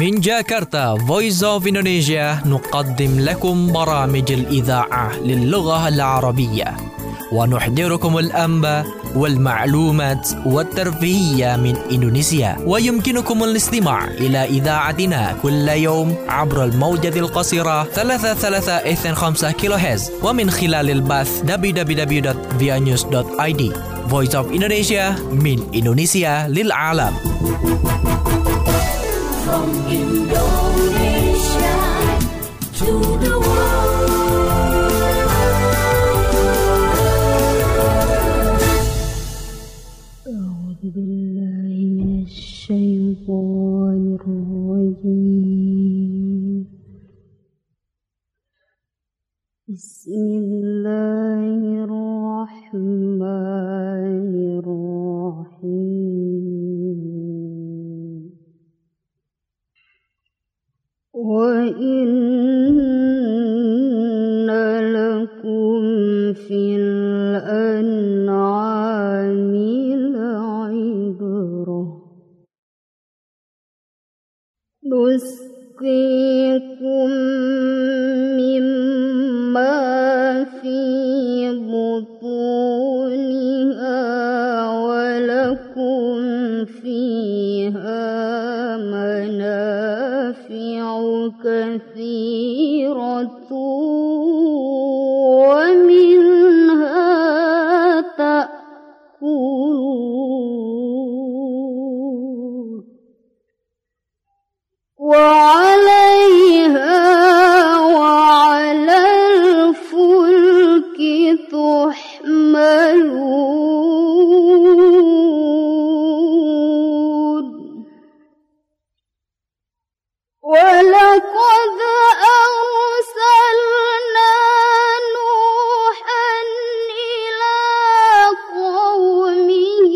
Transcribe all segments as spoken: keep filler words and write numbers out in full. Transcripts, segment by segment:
من جاكرتا Voice of Indonesia نقدم لكم برامج الإذاعة للغة العربية ونحضركم الأنباء والمعلومات والترفيهية من إندونيسيا. ويمكنكم الاستماع إلى إذاعتنا كل يوم عبر الموجة القصيرة ثلاثة ثلاثة اثنين خمسة كيلو هرتز ومن خلال البث دبليو دبليو دبليو دوت via news دوت i d. Voice of Indonesia من إندونيسيا للعالم. From Indonesia to the world. أعوذ بالله من الشيطان الرجيم. بسم الله الرحمن الرحيم. وَإِنَّ لَكُمْ فِي الْأَنْعَامِ لَعِبْرَةً نُسْقِيكُم مِّمَّا فِي بُطُونِهَا وَلَكُمْ فِيهَا منافع كثيرة ومنها تأكلون وعليها وعلى الفلك تحملون. وَلَقَدْ أَرْسَلْنَا نُوحًا إِلَى قَوْمِهِ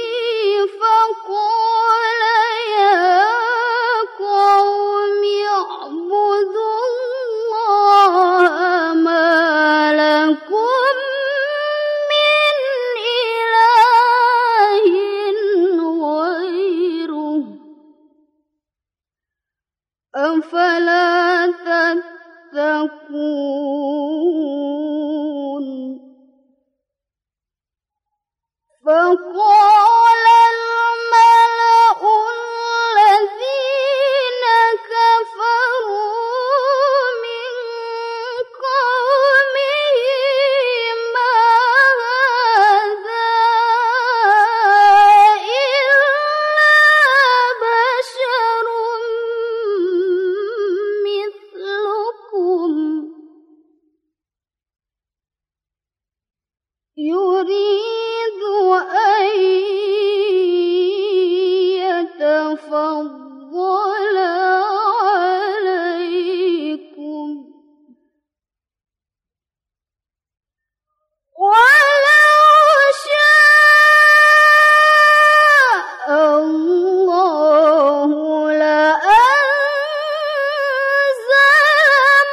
فَقَالَ يَا قَوْمِ اعْبُدُوا اللَّهَ مَا لَكُمْ مِنْ إِلَٰهٍ غَيْرُهُ أَفَلَا تَتَّقُونَ. فَقَالَ الْمَلَأُ الَّذِينَ كَفَرُوا مِنْ قَوْمِهِ مَا هَذَا إِلَّا بَشَرٌ مثلكم يريد أن يتفضل عليكم ولو شاء الله لأنزل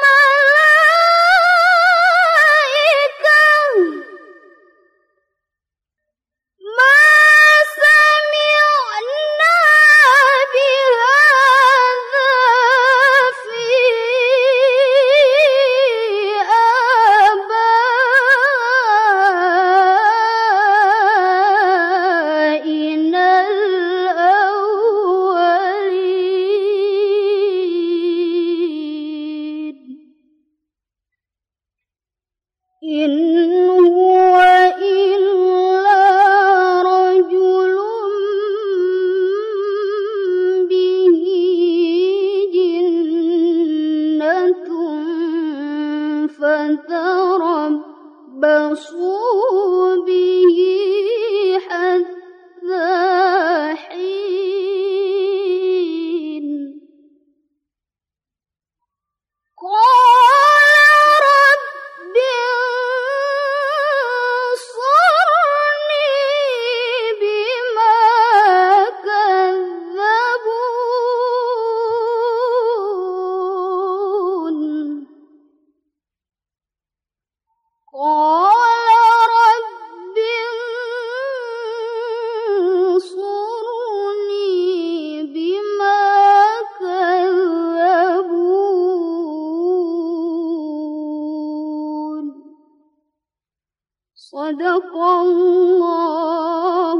ملائكة ما سمعنا بهذا في آبائنا الأولين. إِنْ هُوَ إِلَّا رَجُلٌ بِهِ جِنَّةٌ فَتَرَبَّصُوا بِهِ حَتَّى حِينٍ. قَالَ رَبِّ انصُرْنِي بِمَا كَذَّبُونِ. قَالَ صدق الله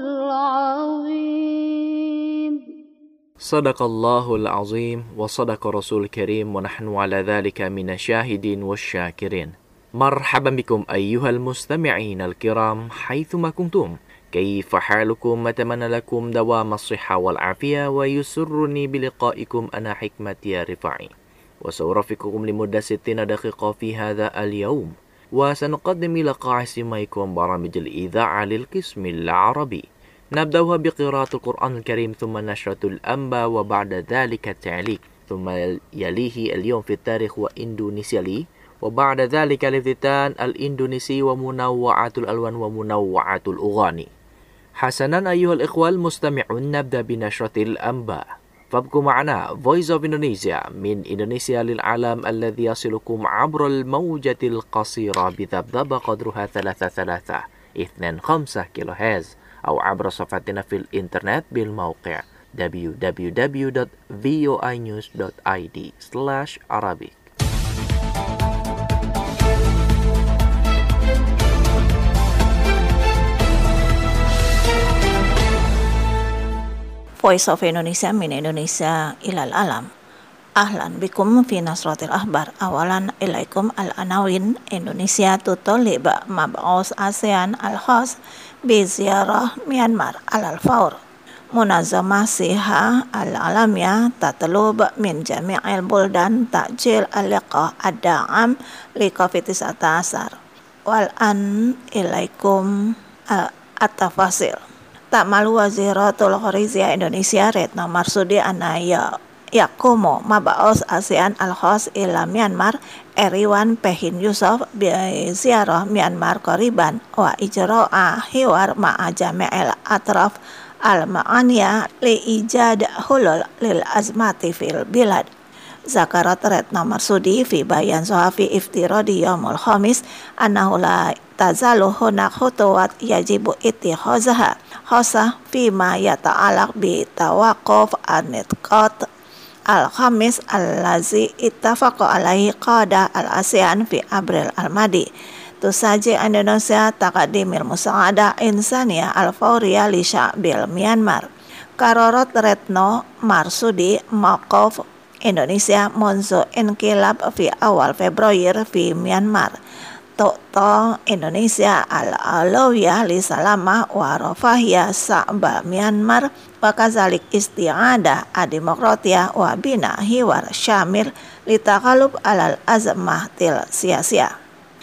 العظيم. صدق الله العظيم وصدق رسول الكريم ونحن على ذلك من الشاهدين والشاكرين. مرحبا بكم أيها المستمعين الكرام حيثما كنتم. كيف حالكم؟ أتمنى لكم دوام الصحة والعافية، ويسرني بلقائكم أنا حكمة يا رفاعي، وسأرافقكم لمدة ستين دقيقة في هذا اليوم، وسنقدم لقاء سماعكم برامج الإذاعة للقسم العربي. نبدأها بقراءة القرآن الكريم، ثم نشرة الأنباء، وبعد ذلك التعليق، ثم يليه اليوم في التاريخ وإندونيسيا لي، وبعد ذلك الافتتان الإندونيسي ومنوعات الألوان ومنوعات الأغاني. حسنا أيها الإخوة المستمعون، نبدأ بنشرة الأنباء، فابقوا معنا Voice of Indonesia من إندونيسيا للعالم الذي يصلكم عبر الموجة القصيرة بذبذبة قدرها ثلاثة ثلاثة اثنين خمسة كيلو هرتز، أو عبر صفحتنا في الإنترنت بالموقع دبليو دبليو دبليو دوت فوي نيوز دوت آي دي سلاش عربي. Voice of Indonesia min Indonesia ilal alam. Ahlan bikum fi nasratil ahbar. Awalan ilaikum al-anawin. Indonesia tutolib mab'us ASEAN al-khas bi ziarah Myanmar al-fawr. Munazamah siha al-alamiyah tatlub min jami'il buldan ta'jil al-liqa ad-da'am li covid sembilan belas. Wal an ilaikum at-tafasil. Ta'malu Waziratul Khariziyah Indonesia Retno Marsudi anaya yakumo mab'us ASEAN al-khas ila Myanmar Eriwan Pehin Yusuf bi ziarah Myanmar qariban wa ijra'a hiwar ma'a jami'il atraf al-ma'aniya li ijad hulul lil azmati fil bilad. Zakarat Retno Marsudi fi bayan sohafi iftiradi yaumul khamis annahu la tazalu hunak khutuwat yajibu ittikhazaha khasa fima yata'alaq bi tawaqquf an-nitqat al-khamis allazi ittafaqa alaihi qada al-ASEAN fi April al-madi. Tusaji Indonesia taqadimil musa'ada insaniya al-fawriya li sya'bil Myanmar. Karorot Retno Marsudi maqaf Indonesia munzu inkilab fi awal Februari fi Myanmar. Tokto Indonesia al-alawiyah li salamah wa rafahiyah sa'ba Myanmar wa kazalik isti'adah ad-demokratiyah wa bina hiwar syamir li taqalub alal azmah til siyasiyah.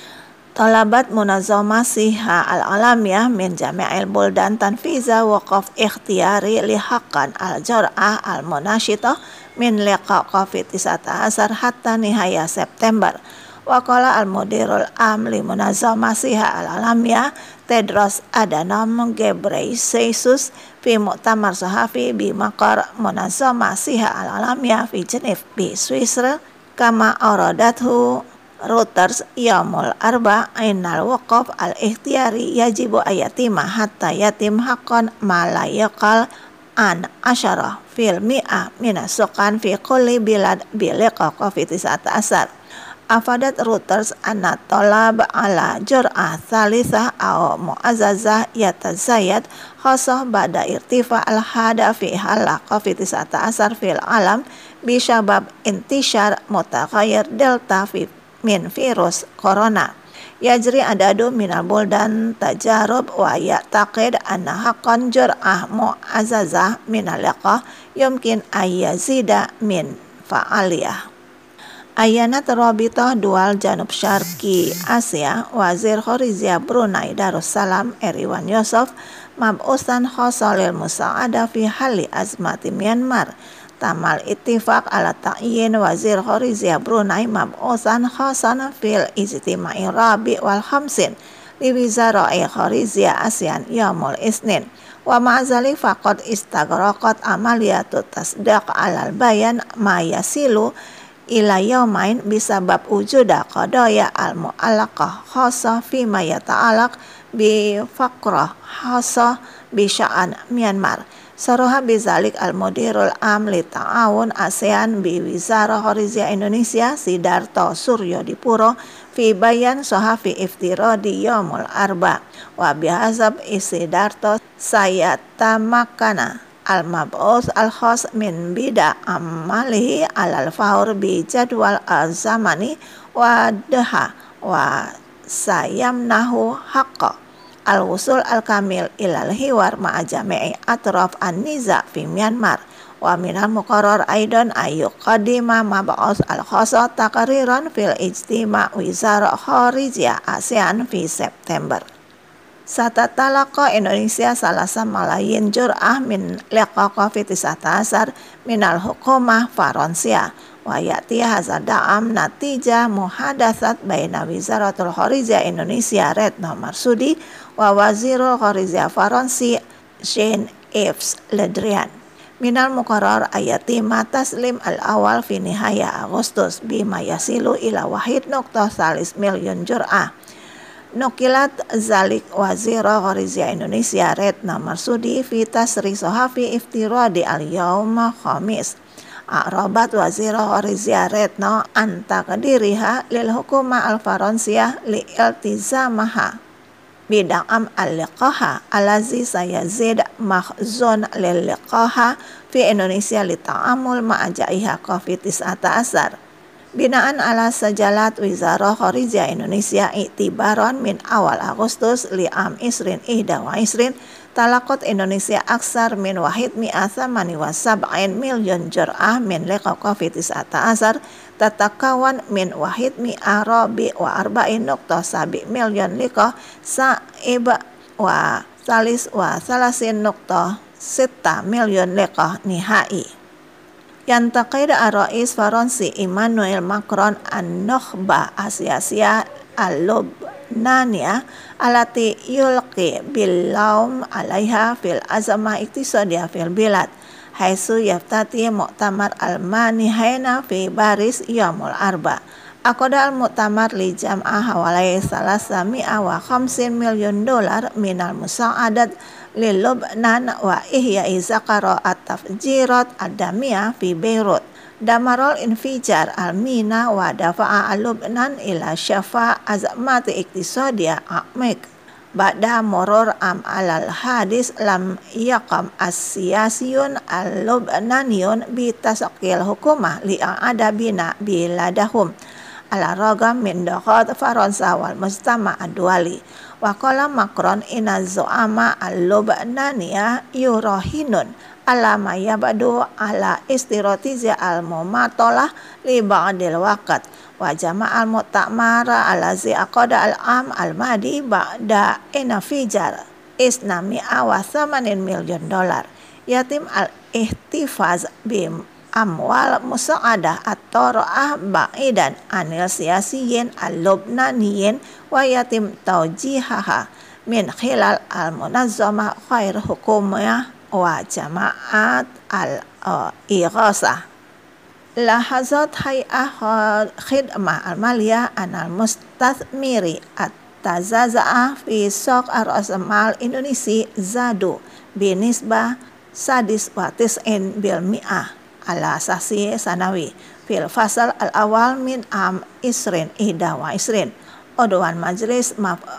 Talabat munazamah siha al-alamiyah min jami'il buldan tanfiza waqaf ikhtiyari li haqqan al-jar'ah al-munashitah min liqa covid sembilan belas hatta nihaya September. Waqala al-mudirul am li munazamah siha al-alamiyah Tedros Adhanom Ghebreyesus fi mu'tamar sahafi bi maqar munazamah siha al-alamiyah fi Geneva bi Switzerland kama aradathu Reuters yaumul arba ainal waqaf al-ikhtiyari yajibu ayatima hatta yatim haqqan ma la yaqal an asyara fil mi'ah minasukan fi kulli bilad biliqa covid sembilan belas. Afadat Reuters anna talab ala jur'ah thalithah aw mu'azzazah yatazayad khasah ba'da irtifa al-hada fi hala covid sembilan belas fil alam bisabab intishar mutaghayyir delta fi min virus corona. Yajri adadu minal buldan tajarub wa ya'taqid anna haqqan jur'ah mu'azzazah minal liqa yumkin ayyazida min fa'aliyah. Ayanat Rabitah Dual Janub Syarqi Asia Wazir Khariziyah Brunei Darussalam Eriwan Yusuf mab'usan khosalil musa'ada fi hali azmati Myanmar. Tamal ittifaq ala ta'yin Wazir Khariziyah Brunei mab'usan khasan fil ijtima'i rabi wal khamsin li wizara'i Khariziyah ASEAN yaumul isnin. Wa ma'azali faqad istagraqat amaliyatu tasdaq alal bayan ma yasilu ila yaumain bisabab wujuda qadaya al-mu'allaqah khasa fima yata'alaq bi faqrah khasa bi sya'an Myanmar. Saroha bizalik al-mudirul am li ta'awun ASEAN bi Wizara Khariziyah Indonesia Sidarto Suryo Dipuro fi bayan sohafi iftiradi yomul arba wa bihazab isidarto sayatamakana al-mab'us al-khas min bida amalihi alal faur bi jadwal al-zamani wa daha wa sayamnahu haqqa al-wusul al-kamil ilal hiwar ma'a jami'i atraf an-niza fi Myanmar wa minal muqarrar aidan ayyuk qadima mab'us al-khasa taqriran fil ijtima' wizara kharijiyah ASEAN fi September. Satatalaqa Indonesia salasa malayin jur'ah min liqa covid sembilan belas minal hukumah Faransia wa ya'ti hadza da'am natijah muhadatsat baina Wizaratul Kharijiyah Indonesia Retno Marsudi wa Wazirul Kharijiyah Faransi Jean-Yves Le Drian. Minal muqarrar ayati mataslim al-awal fi nihaya Agustus bima yasilu ila wahid nukta salis milyon jur'ah. Nukilat zalik Wazira Kharijiyah Indonesia Retno Marsudi fi tasri sohafi iftiradi al-yawma khamis. A'rabat Wazira Kharijiyah Retno an taqdiriha lil hukumah al-Faransiyah li iltizamaha bida'am al-liqaha alazi sayazid makhzun lil-liqaha fi Indonesia li ta'amul ma'ajaiha covid sembilan belas. Binaan ala sajalat Wizara Kharijiyah Indonesia iktibaron min awal Agustus li am isrin ihda wa isrin talakot Indonesia aksar min wahid mi'atha mani wa sab'in milyon jur'ah min liqa covid sembilan belas tatakawan min wahid mi'arabi wa arba'in nukta sabi milyon liqa sa'iba wa salis wa salasin nukta sita milyon liqa nihai. Yantaqid ar-Rais Faransi Emmanuel Macron an-nukhba Asia-Asia al-Lubnaniyah alati yulqi bil-laum alaiha fil azamah iktisadiyah fil bilad haitsu yaftati mu'tamar al-manihaina fi Paris yamul arba. Aqada al-mu'tamar li jam'ah hawalai salasa mi'a wa khamsin milyon dolar minal musa'adat lil Lubnan wa ihya'i zakara at-tafjirat ad-damiyah fi Beirut. Damarol infijar al-mina wa dafa'a al-Lubnan ila syafa' azmati iktisadiyah a'mik. Ba'da murur am alal hadis lam yaqam as-siyasiyun al-Lubnaniyun bi tasaqil hukumah li'a'ada bina biladahum ala ragam min dakhat Faransa wal mujtama' ad-duwali. Wa qala Macron inna zo'ama al-Lubnaniyah yurahinun ala ma yabadu ala istiratiza al-mumatolah li ba'dil waqt wa jama'al mu'tamara alazi aqada al-am al-madi ba'da inafijar isnami'a wa thamanin milyon dolar. Yatim al-ihtifaz bim amwal musa'adah at-tara'ah ba'idan anil siyasiyin al-Lubnaniyin wa yatim tawjihaha min khilal al-munazzama khair hukumiyah wa jama'at al-ighasah. Lahazat hay'ah khidmah al-maliyah anal mustathmiri at-tazaza'ah fi sok ar-asmal Indonesia zadu binisbah sadis wa tis'in bil mi'ah ala asasi sanawi fil fasal al-awal min am isrin ihda wa isrin. Udwan majlis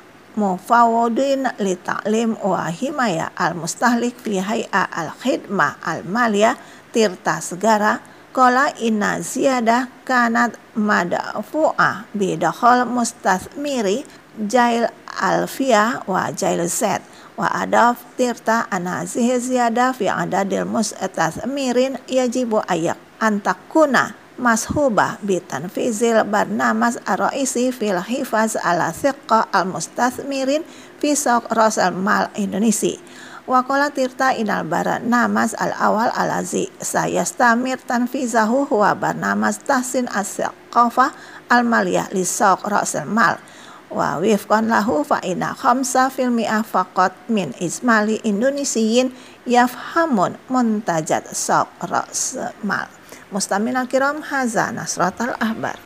mufawwadin li ta'lim wa himaya al-mustahlik fi hay'a al-khidmah al-maliyah tirta segara qala inna ziyadah kanat madfu'ah bi dakhal mustathmiri jail alfiyah wa jail zat wa adaf tirta anazihi ziyada fi adadil mustathmirin yajibu ayak antakuna mashubah bi tanfizil barnamas ar-raisi fil hifaz ala thiqqa al-mustathmirin fi sok rasal mal Indonesia. Wa qala tirta inal barnamas al-awal alazi sayastamir tanfizahu huwa barnamas tahsin as-saqafah al-maliyah li sok rasal mal. Wa wifqan lahu fa inna khamsa fil mi'ah faqat min ismali Indonesiyin yafhamun muntajat sok rasmal. Mustamina kiram haza nasratal ahbar.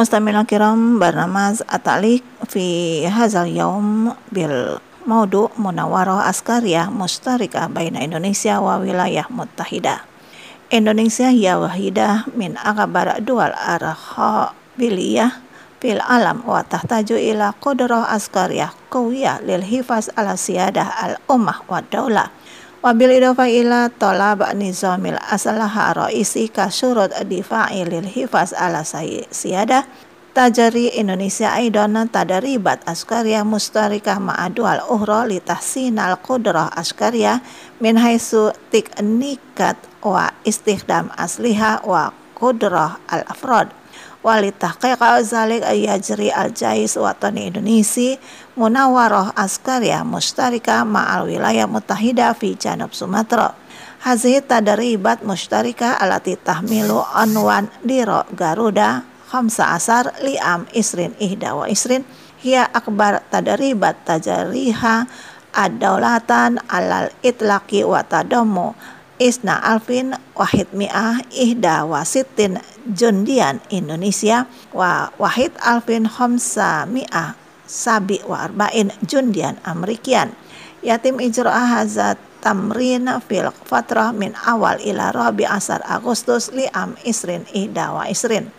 Mustamil kiram barnamaz atalik fi hazal yaum bil maudu munawarah askariyah mustarikah baina Indonesia wa wilayah muttahidah. Indonesia hiya wahidah min akabar dual arhabiliyah fil alam wa tahtaju ila qudrah askariyah qawiyah lil hifaz ala siyadah al ummah wa daulah wa bil idafa ila talab nizamil aslaha raisi ka syurut difa'i lil hifaz ala siyadah tajari Indonesia aidan tadaribat askariyah mustarikah ma'adual uhra li tahsinal qudrah askariyah min haitsu tiknikat wa istikhdam asliha wa qudrah al afrad wali tahqiq zalik yajri al jais watani Indonesia munawarah askariyah mustarikah ma'al wilayah muttahidah fi janub Sumatera. Hazihi tadaribat mustarikah alati tahmilu anwan diro Garuda khamsa asar liam isrin ihda wa isrin hiya akbar tadaribat tajariha ad-daulatan alal itlaqi wa tadamu isna alfin wahid mi'ah ihda wa sittin jundian Indonesia wa wahid alfin khamsa mi'ah sabi wa arba'in jundian Amerikian. Yatim ijra'ah hazat tamrin fil fatrah min awal ila rabi asar Agustus liam isrin ihda wa isrin.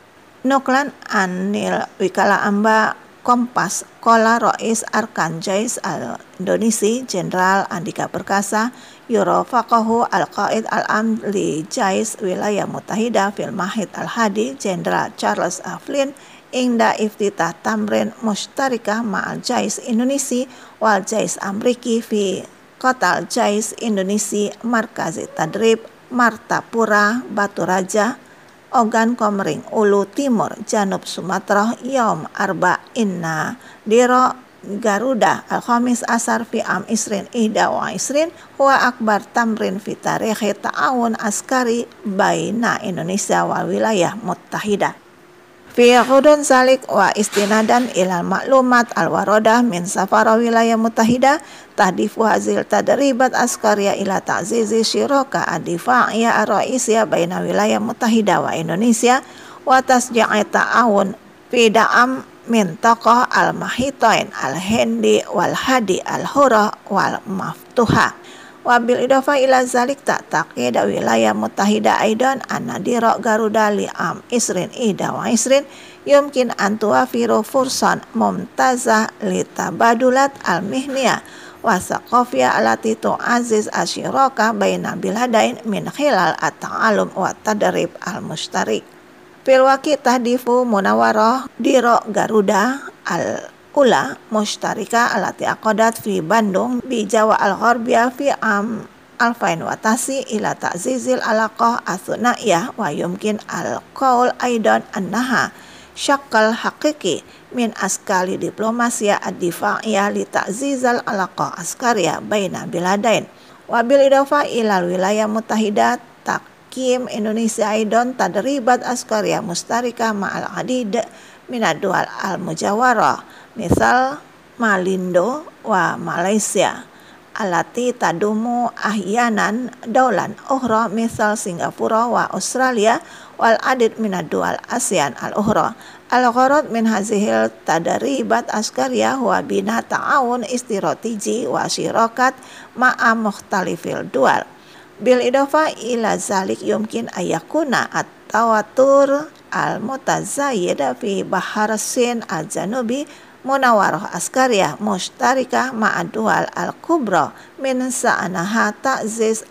Nuklan anil wikala amba Kompas Kola Rois Arkan Jais al Indonesia Jenderal Andika Perkasa Eurofaqahu al-Qaid al-Am li Jais Wilayah Muttahidah fil Mahid al-Hadi Jenderal Charles A. Flynn ingda iftitah tamrin mustarikah ma'al Jais Indonesia wal Jais Amriki fi Kotal Jais Indonesia Markazi Tadrib Martapura Batu Raja Ogan Komering Ulu Timur Janub Sumatera Yom Arba Inna Diro Garuda Al-Khamis Asar fi Am Isrin Ihda wa Isrin huwa akbar tamrin fi tarikhi ta'awun askari baina Indonesia wal wilayah muttahidah. Fi ghudun salik wa istinadan ilal maklumat al-warodah min safara wilayah muttahidah tahdifu hazil tadribat askaria ila ta'zizi syiraka ad-difa'iyah ar-ra'isiyah baina wilayah muttahidah wa Indonesia wa tasja'i ta'awun fi da'am min taqah al-mahitain al-hindi wal-hadi al-hurah wal-maftuhah. Wabil idafa ila zalik tak taqida wilayah muttahidah aidan anadira Garuda li am isrin ida wa isrin yumkin antua firu fursan mumtazah li tabadulat al mihniyah wa saqafiyah alati tu'aziz asyiraka baina biladain min khilal at-ta'alum wa tadrib al mustarik. Fil waqi tahdifu munawarah diro Garuda al Ula mustarika alati aqadat fi Bandung bi Jawa al-Gharbiyah fi am alfain watasi ila ta'zizil alaqah athunaiyah wa yumkin al-qaul aidan annaha syakkal haqiqi min askali diplomasia ad-difa'iyah li ta'zizal alaqah askariyah baina biladain wa bil idafa ilal wilayah muttahidah takim Indonesia aidan tadribat askariyah mustarika ma'al adid minadual al-mujawarah misal Malindo wa Malaysia alati tadumu ahyanan daulan ukhra misal Singapura wa Australia wal adid minadual ASEAN al-ukhra al-gharad min hazihil tadaribat askariyah wa bina ta'awun istiratiji wa syirakat ma'a mukhtalifil dual bil idafa ila zalik yumkin ayakuna at-tawatur al-mutazayyid fi bahar Sin al-Janubi munawarah askariyah mustarikah ma'adual al-kubra min sa'anaha ta'ziz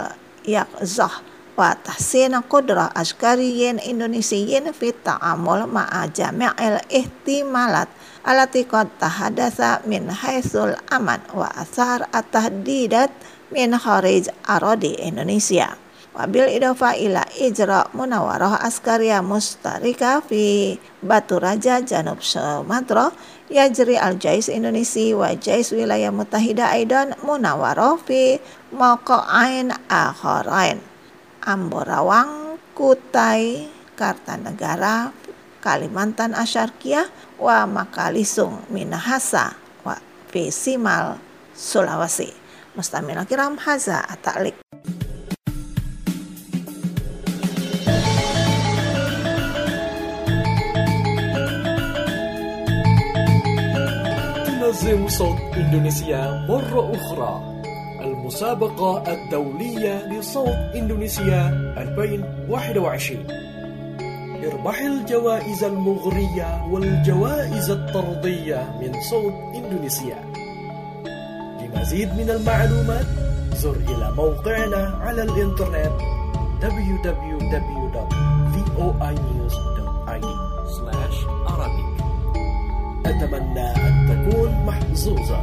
al-yaqzah wa tahsin qudrah askariyin Indonesiyin fi ta'amul ma'a jami'il ihtimalat alati qad tahadatha min haitsul aman wa athar at-tahdidat min kharij aradi Indonesia. Wabil idafa ila ijra munawarah askariyah mustarika fi Batu Raja Janub Sumatera yajri al-Jais Indonesia wa Jais wilayah muttahidah aidan munawarah fi maqa'ain akharain Amborawang Kutai Kartanegara Kalimantan Asyarkiyah wa Makalisung Minahasa wa fi Simal Sulawesi. Mustamil kiram haza at-ta'liq. ينظم صوت إندونيسيا مرة أخرى المسابقة الدولية لصوت إندونيسيا ألفين وواحد وعشرين. اربح الجوائز المغرية والجوائز الطردية من صوت إندونيسيا. لمزيد من المعلومات زر إلى موقعنا على الإنترنت دبليو دبليو دبليو دوت فوي نيوز دوت آي دي سلاش عربي. أتمنى أن تكون محظوظا.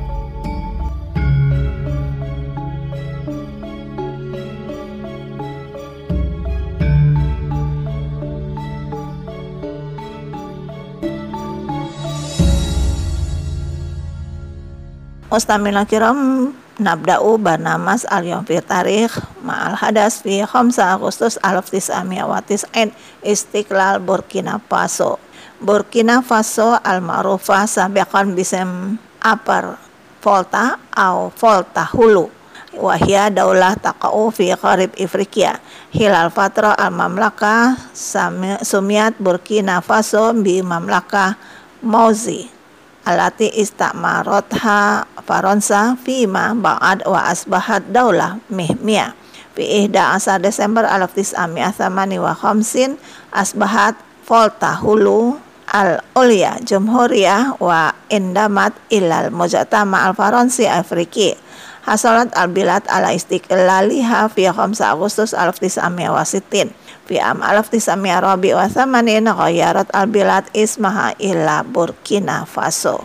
Mustamina kiram nabda'u barnamas al-yawm fi tarikh ma'al hadas fi khamsa Agustus alf tis'amiyah wa tis'in Istiqlal Burkina Faso. Burkina Faso al-ma'rufah sabiqan bisem Upper Volta atau Volta Hulu wa hiya daulah taqa'u fi qarib Afrika hilal fatra al-mamlakah sumiyat Burkina Faso bi mamlakah Mauzi alati ista'maratha Faransa fima ba'ad wa asbahat daulah mihmiyah fi ihda asar Desember alf tis'amiyah thamani wa khamsin asbahat Volta Hulu al-Ulya Jumhuriyah wa indamat ilal mujtama al-Faransi Afriki hasalat al-bilad ala istiqlaliha fi khamsa Agustus alf tis'amiyah wa sittin fi am alf tis'amiyah rabi wa thamanin ghayarat al-bilad ismaha ila Burkina Faso.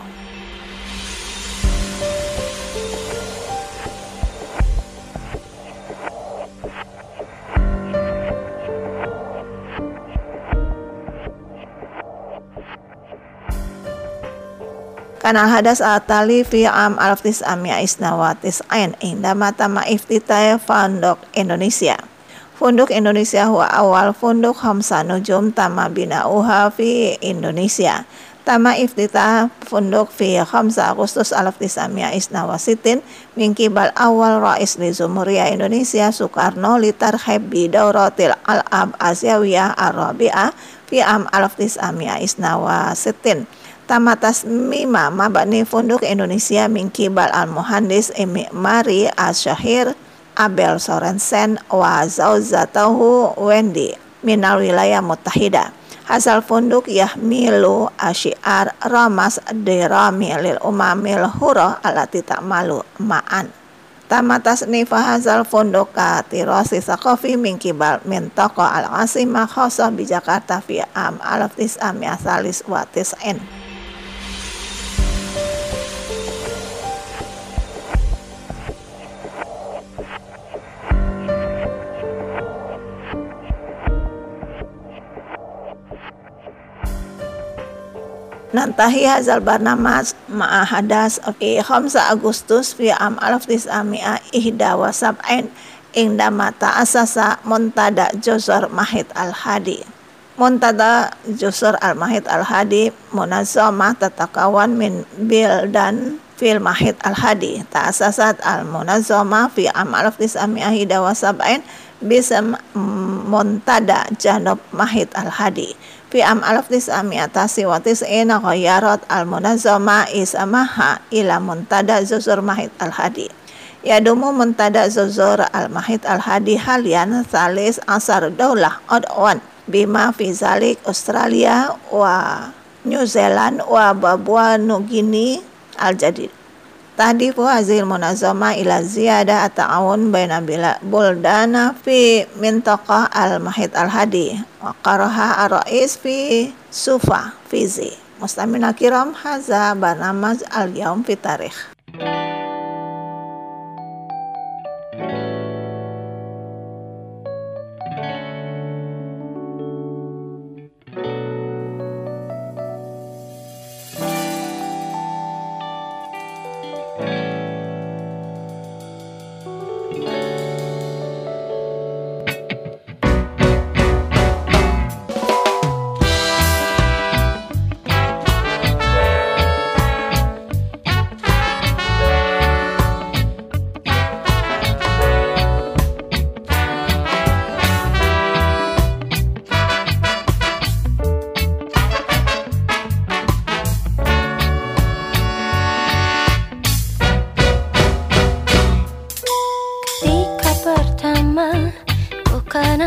Kanal hadas atali fi am alf tis'amiyah isna wa tis'in indama tama iftitah Funduk Indonesia. Funduk Indonesia huwa awal funduk khamsa nujum tama bina'uha fi Indonesia. Tama iftitah funduk fi khamsa Agustus alf tis'amiyah isna wa sittin min qibal awal rais li Jumhuriyah Indonesia Soekarno li tarhib bi dauratil al-ab Asyawiyah ar-rabi'ah fi am alf tis'amiyah isna wa sittin. Tama tasmima mabani funduk Indonesia min qibal al-muhandis imimari al-syahir Abel Sorensen wa zauzatahu Wendy minal wilayah muttahida. Hasal funduk yahmilu asyiar ramas dirami lil umamil hura alati ta'malu ma'an. Tama tasnifa hasal funduk katirasi saqafi min qibal mintaqa al-asimah khasah bi Jakarta fi am alf tis'amiyah salis wa tis'in. Nantahi hazal barnamaj ma'a hadas fi khamsa Agustus fi am alf tis'amiyah ihda wa sab'in indama ta'asasa Muntada Jusur Mahid al-Hadi. Muntada Jusur al-Mahid al-Hadi munazzamah tatakawan min bildan fil Mahid al-Hadi. Ta'asasat al-munazzamah fi am alf tis'amiyah ihda wa sab'in bisam Muntada Janub Mahid al-Hadi. Fi am alf tis'amiyah wa tis'in ghayarat al-munazzama isamaha ila Muntada Jusur Mahid al-Hadi. Yadumu Muntada Jusur al-Mahid al-Hadi halian salis asar daulah odwan bima fi zalik Australia wa New Zealand wa Papua New Guinea al-Jadid. Tahdifu hazil munazzama ila ziyada at-ta'awun baina buldana fi mintaqah al-Mahid al-Hadi wa qaraha ar-rais fi Sufa Fizi. Mustamina kiram haza barnamaj al-yawm fi tarikh.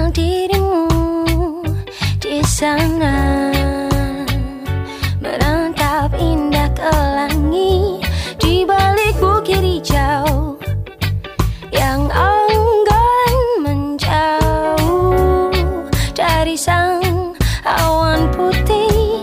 dirimu di sana, merantap indah ke langit di balik bukit hijau yang enggan menjauh dari sang awan putih.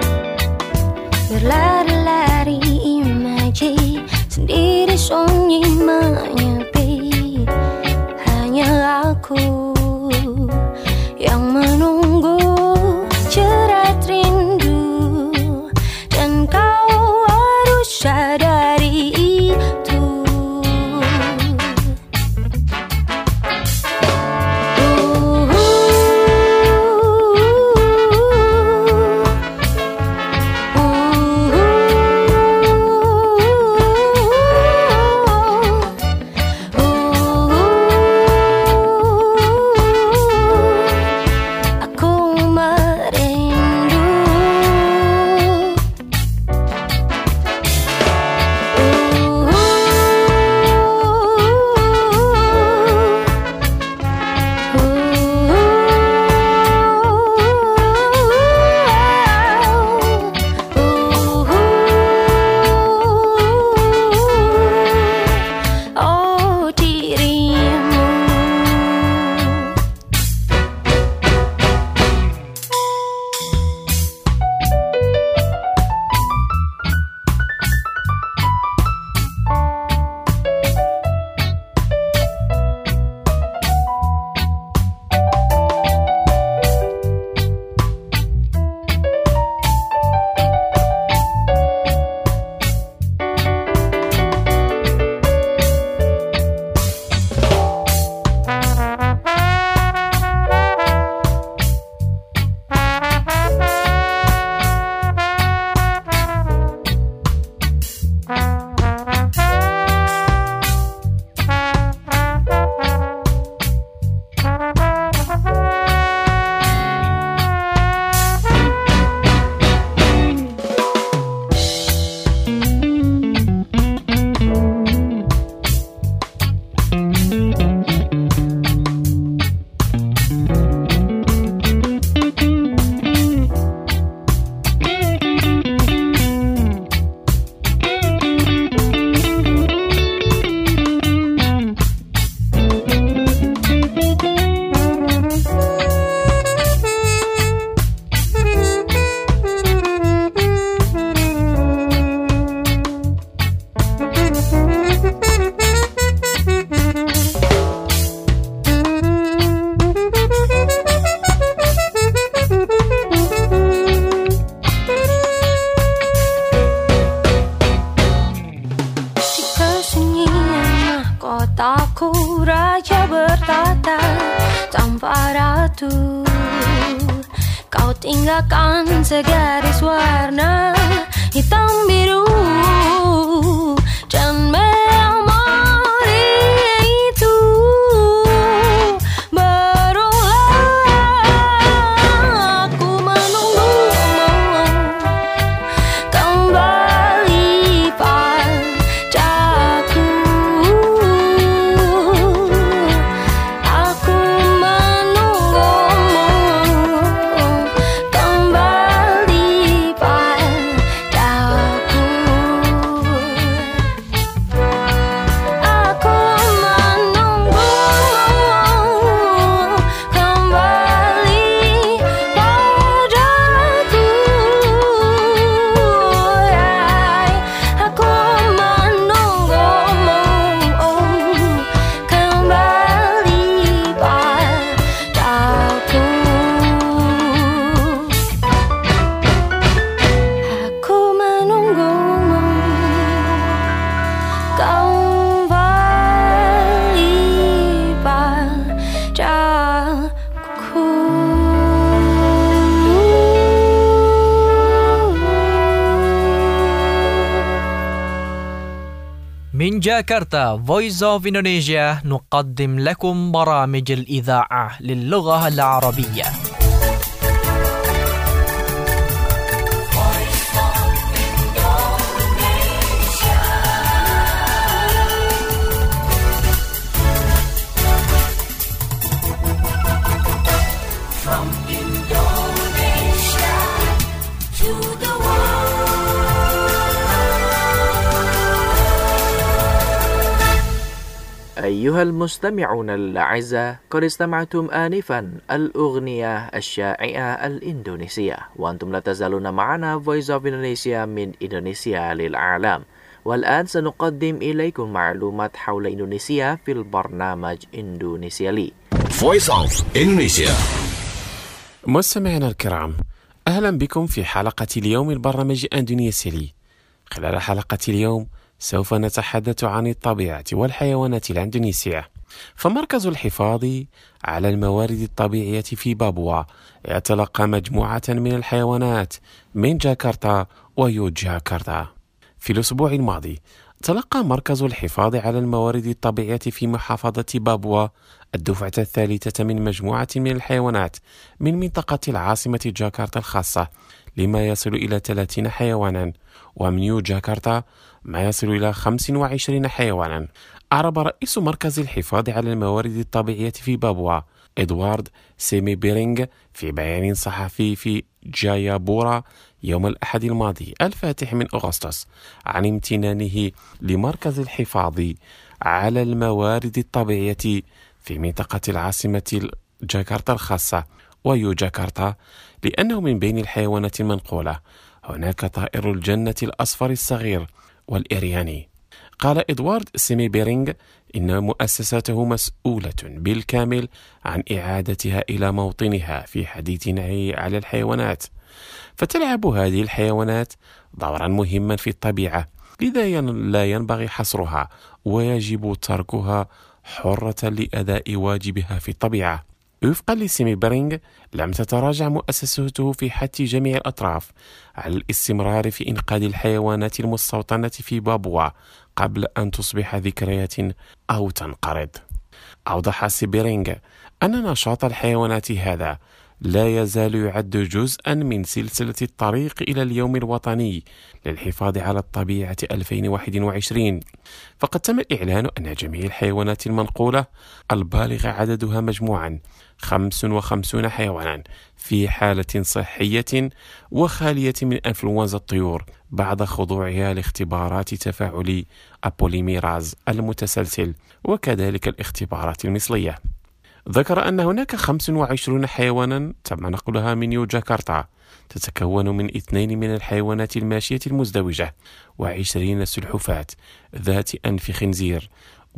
Berlari-lari imaji sendiri sunyi menyepi, hanya aku yang menunggu jerat rindu, dan kau harus sadari itu. Kotaku raja bertata tanpa ratu, kau tinggalkan segaris warna hitam biru, dan memori itu barulah aku menunggumu kembali padaku. Aku menunggumu kembali padaku. Aku menunggumu kembali padaku. Aku menunggumu kembali padaku. Aku menunggumu kembali padaku. من جاكرتا Voice of Indonesia نقدم لكم برامج الإذاعة للغة العربية. أيها المستمعون الأعزاء، قد استمعتم آنفا الأغنية الشائعة الإندونيسية، وأنتم لا تزالون معنا Voice of Indonesia من إندونيسيا للعالم. والآن سنقدم إليكم معلومات حول إندونيسيا في البرنامج إندونيسيا لي. Voice of Indonesia. مستمعينا الكرام، أهلا بكم في حلقة اليوم البرنامج إندونيسيا لي. خلال حلقة اليوم سوف نتحدث عن الطبيعة والحيوانات الإندونيسية. فمركز الحفاظ على الموارد الطبيعية في بابوا يتلقى مجموعة من الحيوانات من جاكرتا ويوجاكرتا. في الأسبوع الماضي تلقى مركز الحفاظ على الموارد الطبيعية في محافظة بابوا الدفعة الثالثة من مجموعة من الحيوانات من منطقة العاصمة جاكرتا الخاصة، لما يصل إلى ثلاثين حيوانا، ومن يوجاكرتا ما يصل إلى خمسة وعشرين حيوانا. أعرب رئيس مركز الحفاظ على الموارد الطبيعية في بابوا إدوارد سيمي بيرينغ في بيان صحفي في جايابورا يوم الأحد الماضي الفاتح من أغسطس عن امتنانه لمركز الحفاظ على الموارد الطبيعية في منطقة العاصمة جاكرتا الخاصة ويوجاكرتا، لأنه من بين الحيوانات المنقولة هناك طائر الجنة الأصفر الصغير والإرياني. قال إدوارد سيمي بيرينغ إن مؤسساته مسؤولة بالكامل عن إعادتها إلى موطنها في حديثنا على الحيوانات، فتلعب هذه الحيوانات دورا مهما في الطبيعة، لذا لا ينبغي حصرها ويجب تركها حرة لأداء واجبها في الطبيعة. وفقا لسيمي بيرينغ، لم تتراجع مؤسسته في حث جميع الأطراف على الاستمرار في إنقاذ الحيوانات المستوطنة في بابوا قبل أن تصبح ذكريات أو تنقرض. أوضح سيبيرينغ أن نشاط الحيوانات هذا لا يزال يعد جزءا من سلسلة الطريق إلى اليوم الوطني للحفاظ على الطبيعة ألفين وواحد وعشرين، فقد تم الإعلان أن جميع الحيوانات المنقولة البالغ عددها مجموعا خمسة وخمسين حيوانا في حالة صحية وخالية من إنفلونزا الطيور بعد خضوعها لاختبارات تفاعل أبوليميراز المتسلسل وكذلك الاختبارات المصلية. ذكر أن هناك خمسة وعشرين حيوانا تم نقلها من يوجاكرتا، تتكون من اثنين من الحيوانات الماشية المزدوجة وعشرين سلحفاة ذات أنف خنزير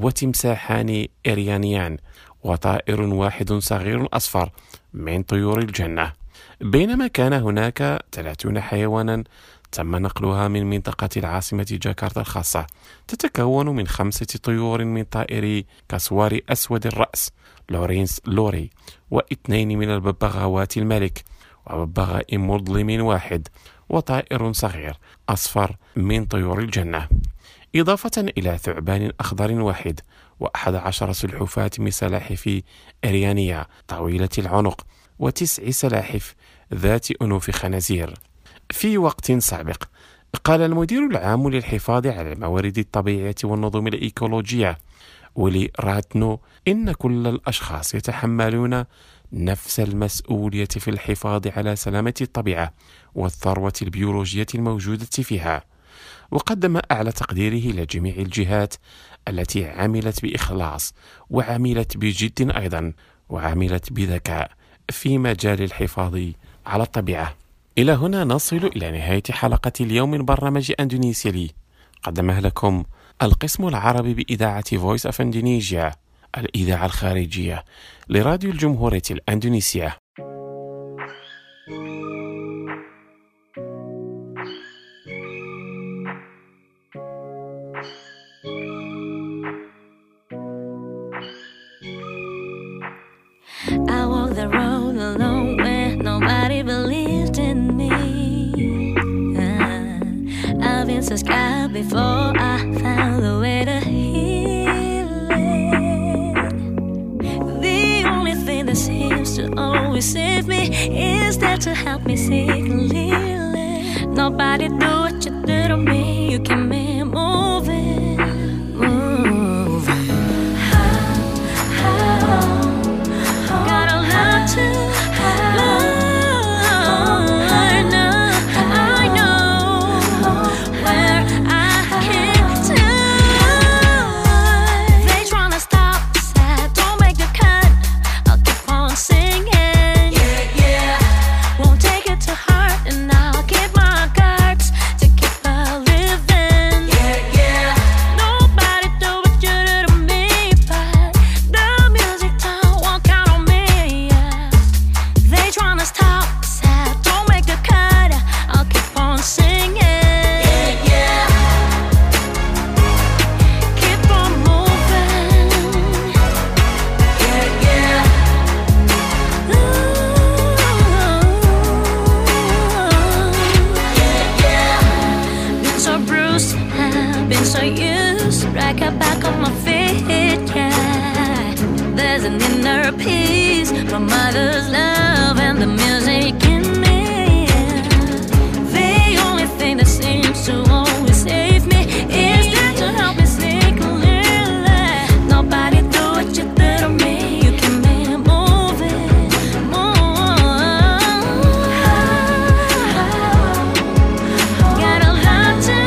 وتمساحان إريانيان وطائر واحد صغير أصفر من طيور الجنة، بينما كان هناك ثلاثين حيوانا تم نقلها من منطقة العاصمة جاكرتا الخاصة، تتكون من خمسة طيور من طائر كسوار أسود الرأس لورينس لوري، واثنين من الببغاوات الملك وببغاء مظلم واحد وطائر صغير أصفر من طيور الجنة، إضافة إلى ثعبان أخضر واحد وأحد عشر سلحفاة من سلاحف إريانية طويلة العنق وتسع سلاحف ذات أنوف خنازير. في وقت سابق قال المدير العام للحفاظ على الموارد الطبيعية والنظم الإيكولوجية ولي راتنو إن كل الأشخاص يتحملون نفس المسؤولية في الحفاظ على سلامة الطبيعة والثروة البيولوجية الموجودة فيها، وقدم أعلى تقديره لجميع الجهات التي عملت بإخلاص وعملت بجد أيضا وعملت بذكاء في مجال الحفاظ على الطبيعة. إلى هنا نصل إلى نهاية حلقة اليوم من برنامج إندونيسيا لي، قدمها لكم القسم العربي بإذاعة Voice of Indonesia، الإذاعة الخارجية لراديو الجمهورية الإندونيسية. I walked the road alone where nobody believed in me. uh, I've been so scared before I found the way to healing. The only thing that seems to always save me is there to help me see clearly. Nobody do what you do to me. You keep me moving, moving. Stop or bruised. I've been so used to right back on my feet, yeah. There's an inner peace from mother's love and the music in me. The only thing that seems to always save me is there to help me sleep clearly. Nobody do what you did to me. You can make me move it, move. Got a lot to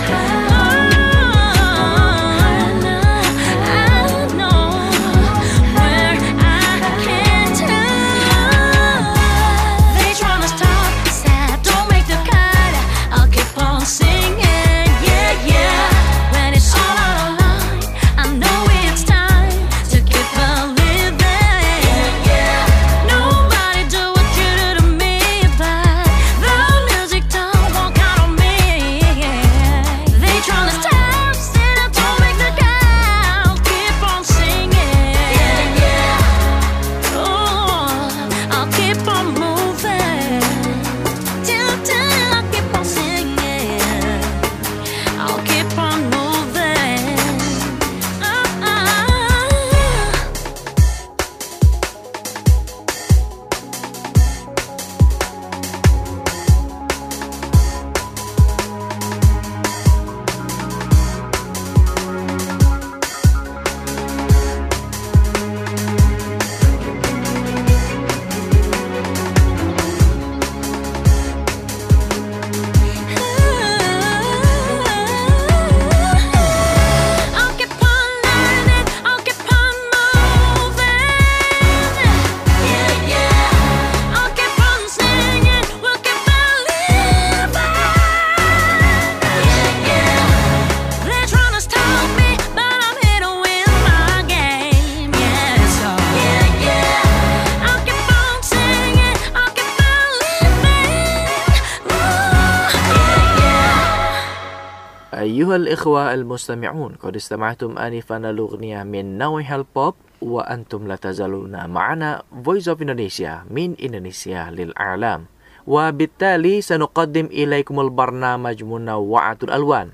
أيها الإخوة المستمعون، قد استمعتم آنفا الأغنية من نوع البوب، وأنتم لا تزالون معنا Voice of Indonesia من إندونيسيا للعالم. وبالتالي سنقدم إليكم البرنامج منوعة الألوان.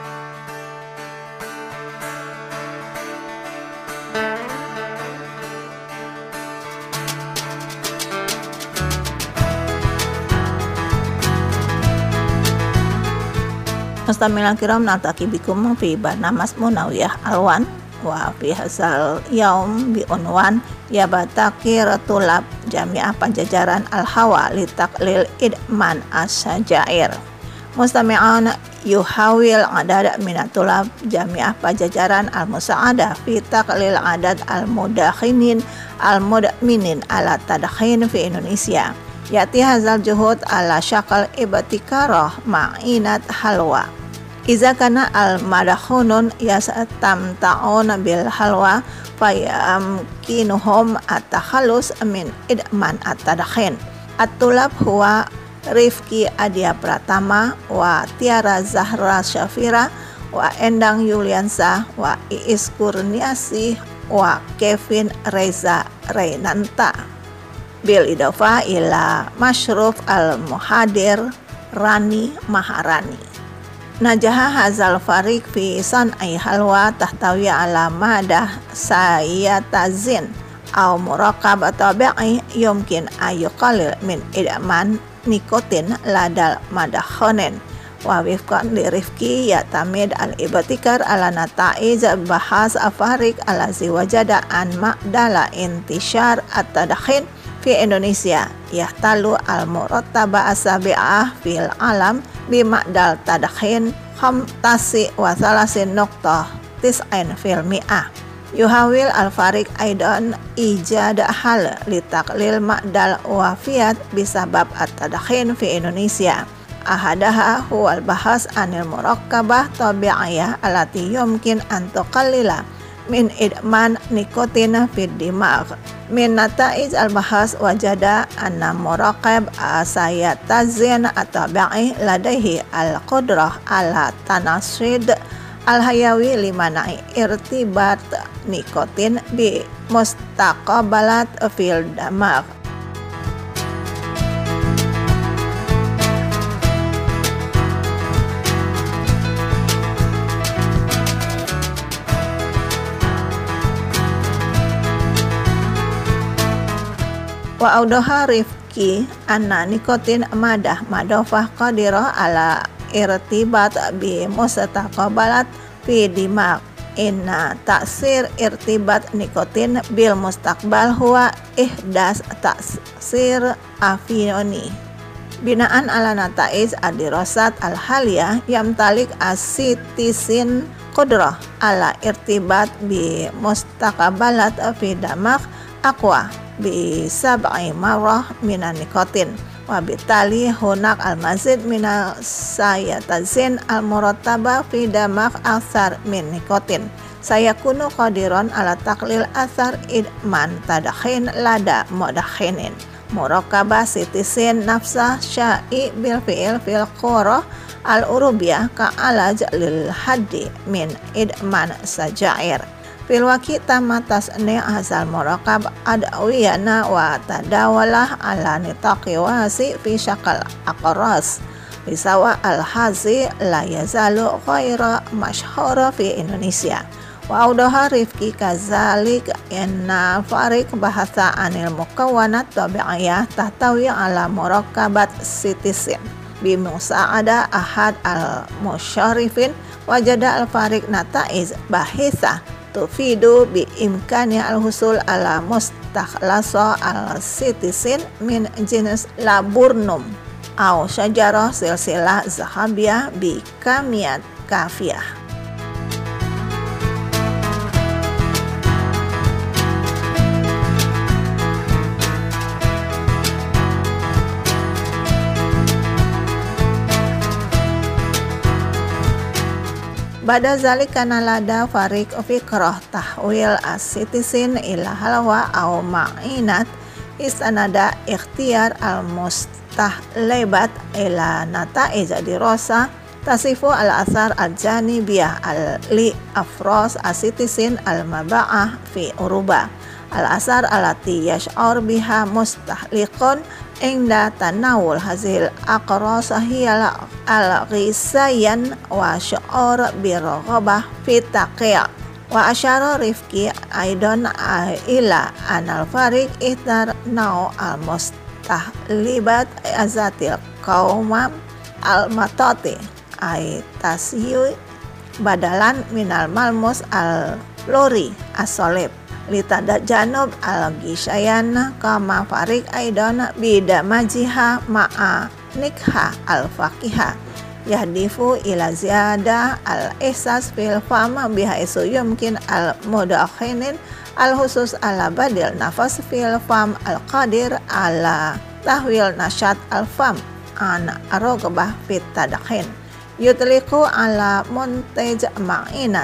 Mustami'il kiram, naltaqi bikum fi barnamas Munawiyah Alwan wa fi hasal yaum bi unwan yabatakir tulab Jami'ah Pajajaran Al-Hawa li taqlil idman as-sajair. Mustami'an yuhawil adad minat tulab Jami'ah Pajajaran Al-Musa'adah fi taqlil adad al-mudakhinin al-mudminin ala tadkhin fi Indonesia. Yati hazal juhud ala syakal ibtikarah ma'inat halwa. Iza kana al-madakhunun yastamta'un bil halwa fayamkinuhum at-takhallus min idman at-tadkhin. At-tulab huwa Rifki Adia Pratama wa Tiara Zahra Syafira wa Endang Yuliansa wa Iis Kurniasi wa Kevin Reza Reynanta. Bil idofa ila Mashruf al-Muhadir Rani Maharani. Najaha hazal farik fi san'i halwa tahtawi ala madah sayatazin au muraqab tabi'i yumkin ayuqalil min idman nikotin ladal madakhonen wa wifqan li rifki yatamid al-ibtikar ala nataiz bahas afarik ala ziwajada an ma'dala intishar at-tadkhin fi Indonesia yahtalu al-murattaba asabi'ah fil alam bima'dal tadkhin khamtasi wa thalasin nuqtah tis'in fil mi'ah. Yuhawil al-farik aidan ijad hal li taqlil ma'dal wafiyat bisabab at-tadkhin fi Indonesia. Ahadaha huwal bahas anil murakkabah tabi'iyah alati yumkin an tuqallila min idman nikotin fid dimag. Min nataiz al-bahas wajada anna muraqab asayatazin atabi'i ladaihi al-qudrah ala tanasid al-hayawi limana'i irtibat nikotin bi mustaqabalat fil damag. Wa audaha rifki anna nikotin madah madofah qadirah ala irtibat bi mustaqbalat fi dimaq. Inna taksir irtibat nikotin bil mustaqbal huwa ihdas taksir afioni. Binaan ala nataiz adirosat al-haliyah yamtalik asitisin qudrah ala irtibat bi mustaqbalat fi damaq aqwa bi sab'i marrah minan nikotin. Wabitali hunak al-mazid mina sayatazin al-murattaba fi damaq asar min nikotin. Saya kunu qadiron ala taklil asar idman tadakhin lada mudakhinin. Murakabah sitisin nafsah syai bil fi'il fil qurah al-urubiyah ka'alaj lil haddi min idman sajair. Fil waqi tamatas ne asal murakab adawiyana wa tadawalah ala nitaqi wasi fi syakal aqras bisawa al-hazi la yazalu khaira masyhura fi Indonesia. Wa audaha rifki kazalik inna farik bahasa anil mukawwanat tabi'iyah tahtawi ala murakabat sitisin bimusa'ada ahad al-musyarifin wajada al-farik nataiz bahisa tufidu bi imkannya al-husul ala mustakhlasa al-sitisin min jenis laburnum au syajarah silsilah zahabiyah bi kamiyat kafiyah. Bada zalik kana lada farik fikrah tahwil as-sitisin ila halwa au ma'inat istanada ikhtiyar al-mustahlebat ila nataiz dirasa tasifu al-asar al-janibiyah al-li afros as-sitisin al-maba'ah fi uruba al-asar alati yash'ur biha mustahliqun inda tanawul hazil aqras hiya al-ghisayan wa syu'ur biraghabah fi taqi' wa asyara rifki aidan ila anal farik ihtar nau al-mustahlibat azatil qaumam al-matati ay tasyu badalan minal malmus al-lori as-solib litada janub al-gishayan kama farik aidan bida majiha ma'a nikha al-faqiha yahdifu ila ziyada al-ihsas fil fam biha isu yumkin al-mudakhinin al-husus ala badil nafas fil fam al-qadir ala tahwil nasyat al-fam an arogabah fit tadakhin yutliku ala muntaj ma'inat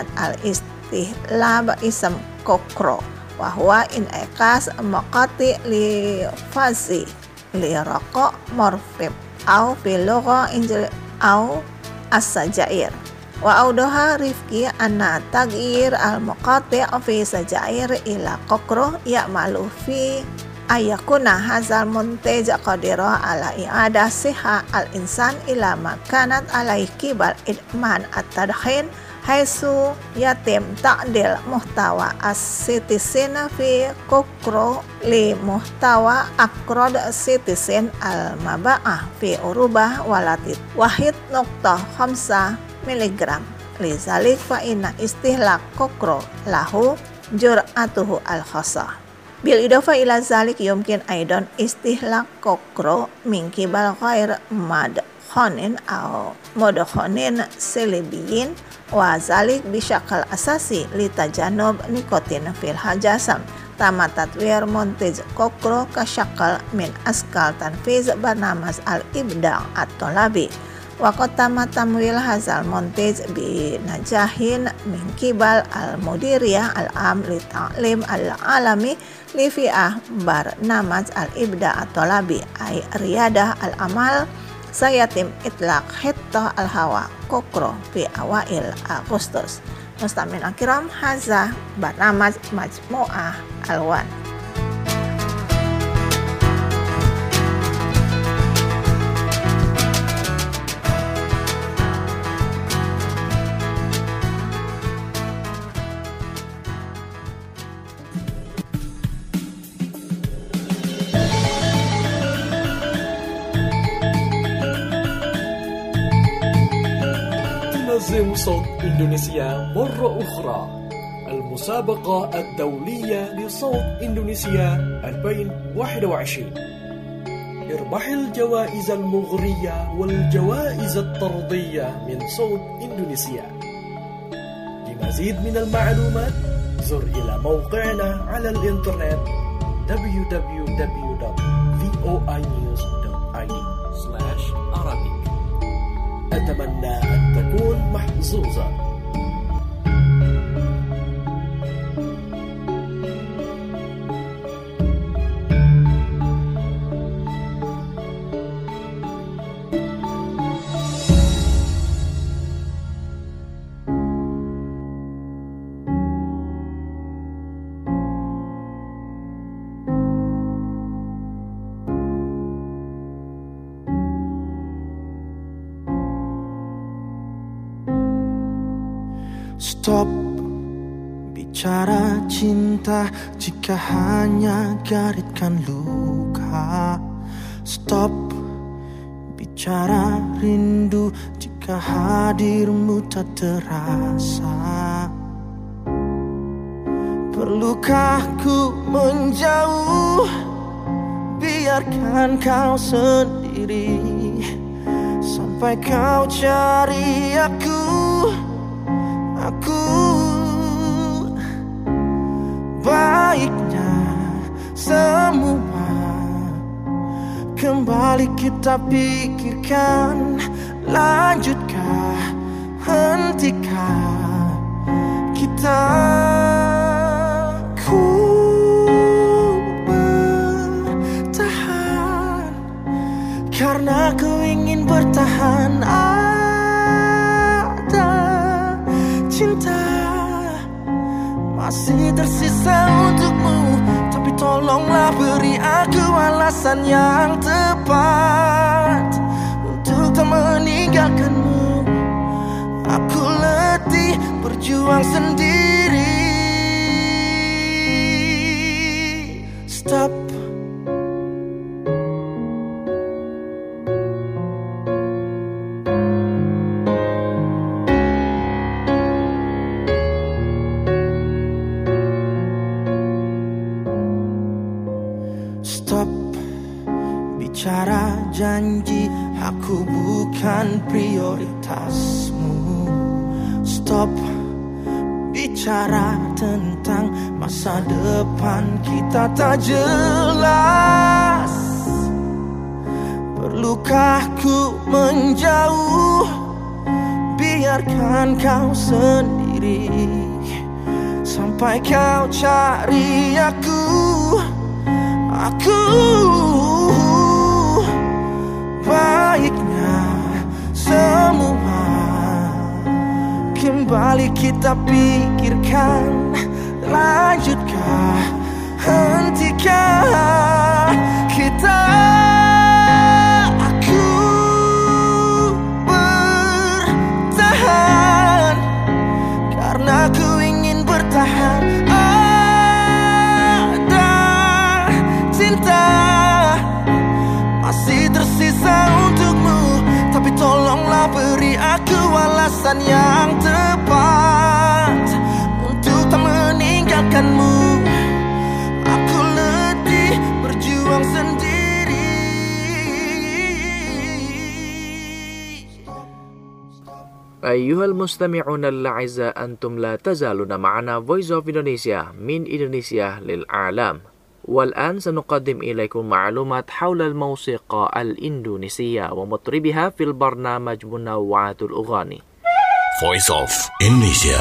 al-istihlab ism kokro wahwa in ekas maqati li fazi li raqo morfib au filogha injil au as-sajair wa audaha rifki anna tagir al-muqati fi sajair ila kokro ya'malu fi ayakuna hazal muntaj qadira ala i'adah siha al-insan ila makanat alaihi kibal idman at-tadkhin haisu yatim ta'dil muhtawa as-sitisin fi kokro li muhtawa akrod sitisin al-maba'ah fi urubah walatit wahid nukta khamsa miligram li zalik fa inna istihlak kokro lahu jur'atuhu al-khasah bil idafa ila zalik yumkin aidan istihlak kokro min kibal ghair madkhonin au mudkhonin selibiyin wa zalik bisyakal asasi litajanub nikotin fil hajasam tama tatwir montaj kokro kasyakal min askal tanfiz barnamas al-ibda' at-tolabi wa qatama tamwil hazal montaj bi najahin min kibal al-mudiriyah al-am li ta'lim al-alami li fi'ah barnamas al-ibda' at-tolabi ay riyadah al-amal sayatim itlaq hitta al-hawa kokro fi awail Agustus. Mustamin akiram haza barnamaj majmu'ah alwan. تقدم صوت إندونيسيا مرة أخرى المسابقة الدولية لصوت إندونيسيا ألفين وواحد وعشرين. اربح الجوائز المغرية والجوائز الطردية من صوت إندونيسيا. لمزيد من المعلومات زر إلى موقعنا على الإنترنت دبليو دبليو دبليو دوت فوي نيوز دوت آي دي سلاش عربي. أتمنى أن تكون محظوظا. Stop bicara cinta jika hanya garitkan luka. Stop bicara rindu jika hadirmu tak terasa. Perlukah ku menjauh, biarkan kau sendiri sampai kau cari aku. Aku baiknya semua kembali kita pikirkan. Lanjutkah, hentikah kita? Ku bertahan karena ku ingin bertahan. Cinta masih tersisa untukmu, tapi tolonglah beri aku alasan yang tepat untuk tak meninggalkanmu. Aku letih berjuang sendiri. Stop. Stop bicara janji, aku bukan prioritasmu. Stop bicara tentang masa depan kita tak jelas. Perlukah ku menjauh, biarkan kau sendiri sampai kau cari aku. Aku baiknya semua kembali kita pikirkan. Lanjutkah, hentikah kita? Aku bertahan karena ku ingin bertahan. Masih tersisa untukmu, tapi tolonglah beri aku alasan yang tepat untuk tak meninggalkanmu. Aku letih berjuang sendiri. أيها المستمعون الأعزاء، أنتم لا تزالون معنا Voice of Indonesia من إندونيسيا للعالم. والآن سنقدم إليكم معلومات حول الموسيقى الإندونيسية ومطربها في البرنامج منوعات الأغاني. Voice of Indonesia.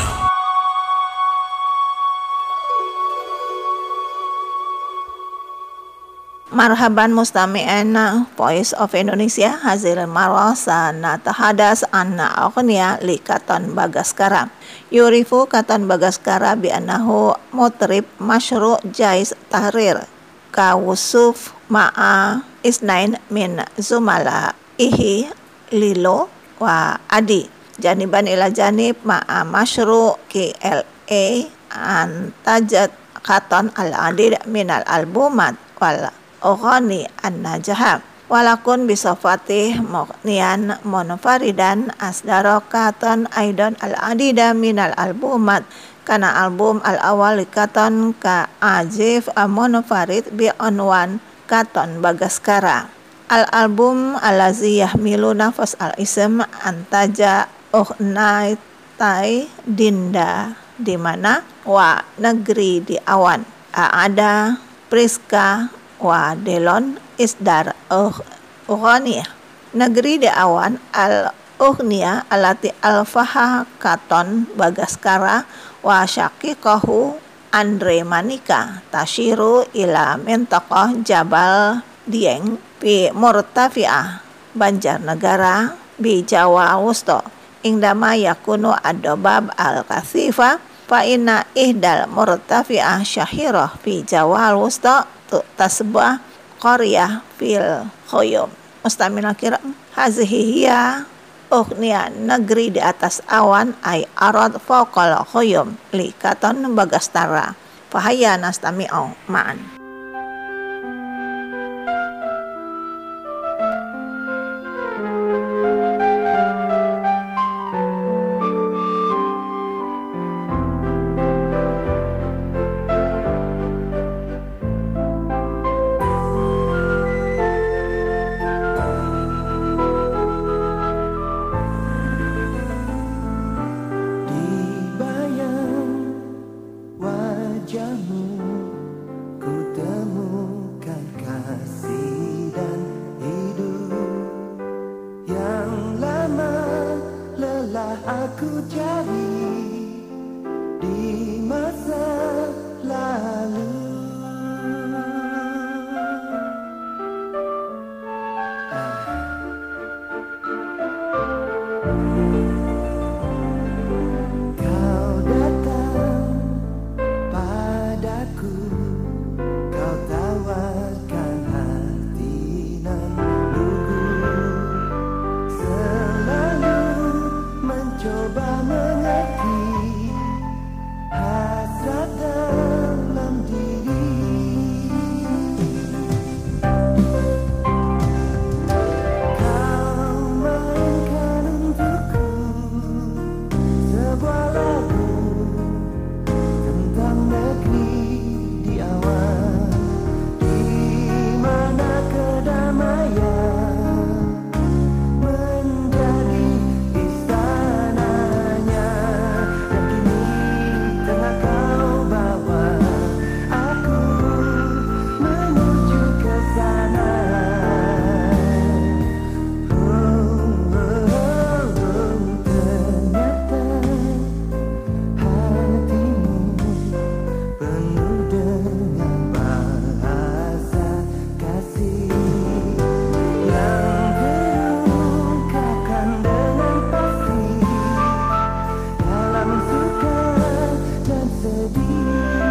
Marhaban mustami'ina Voice of Indonesia, hazil marwasa natahadas anna aghniya li Katon Bagaskara. Yurifu Katon Bagaskara bi annahu mutrib masyru' jais tahrir kawusuf ma'a isnain min zumala ihi lilo wa adi janiban ila janib ma'a masyru' K L A antajat Katon al-adid minal albumat wal Oghani an-Najah. walakun bisofatih muqnian monofaridan asdarokaton aidon al-adida minal albumat kana album al-awal katon ka azif monofarid bi onwan katon bagaskara. Al-album alazi yahmilu nafas al-ism antaja uhnaitai dinda di mana wa negeri di awan ada Priska wa delon isdar ughnia negeri di awan al ughnia alati alfaha katon bagaskara wa syaqiqahu Andre Manika tashiru ila mentaqah Jabal Dieng pi Murtafi'ah Banjarnegara bi Jawa Wusto indama yakunu adobab al-kathifa fa inna ihdal Murtafi'ah syahirah fi Jawa Wusto tu tasbah qaryah fil khoyum. Mustamil kiram hazihi hiya ughnia negeri di atas awan ay arad fawqal khoyum li katon bagastara fahaya nastami'u ma'an. Aku cari di masa lalu. Kau datang padaku, kau tawarkan hati nan lugu, selalu mencoba mengerti hasrat dalam diri. Kau mainkan untukku sebuah lagu tentang negeri di awan, di mana kedamaian menjadi istananya, dan kini telah kau bawa aku menuju ke sana. Oh, oh, oh, oh, ternyata hatimu penuh dengan bahasa kasih yang terungkapkan dengan pasti dalam suka dan sedih.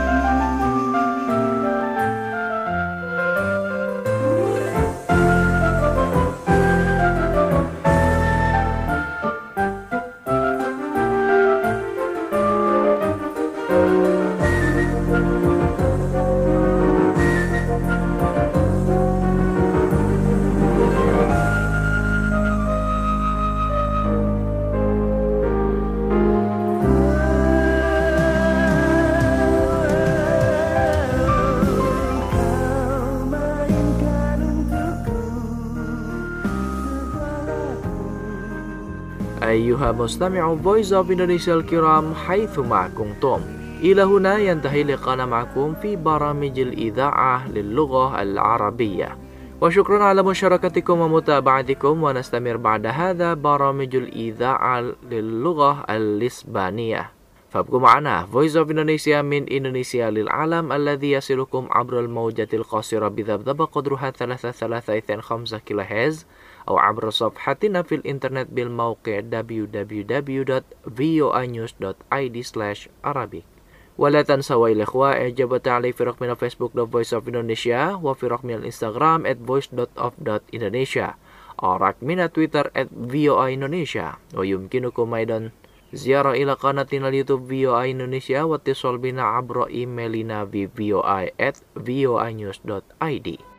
Kau mainkan untukku sebuah lagu. أيها مستمع Voice of Indonesia الكرام حيثما كنتم، إلى هنا ينتهي لقاءنا معكم في برامج الإذاعة للغة العربية، وشكرا على مشاركتكم ومتابعتكم، ونستمر بعد هذا برامج الإذاعة للغة الإسبانية. فابقوا معنا Voice of Indonesia من إندونيسيا للعالم الذي يصلكم عبر الموجة القصيرة بذبذبة قدرها ثلاثة ثلاثة اثنين خمسة كيلو هرتز أو عبر صفحتنا في الإنترنت بالموقع دبليو دبليو دبليو دوت فوي نيوز دوت آي دي سلاش عربي. ولا تنسوا الإخوة إعجاب وتعليق في رقمنا فيسبوك دوت فويس أوف إندونيسيا، وفي رقمنا الإنستغرام at voice dot of dot indonesia، أو رقمنا تويتر at voa indonesia. ويمكنكم أيضا زيارة إلى قناتنا اليوتيوب فوي إندونيسيا واتصال بنا عبر إيميلنا في voa at voa news dot I D.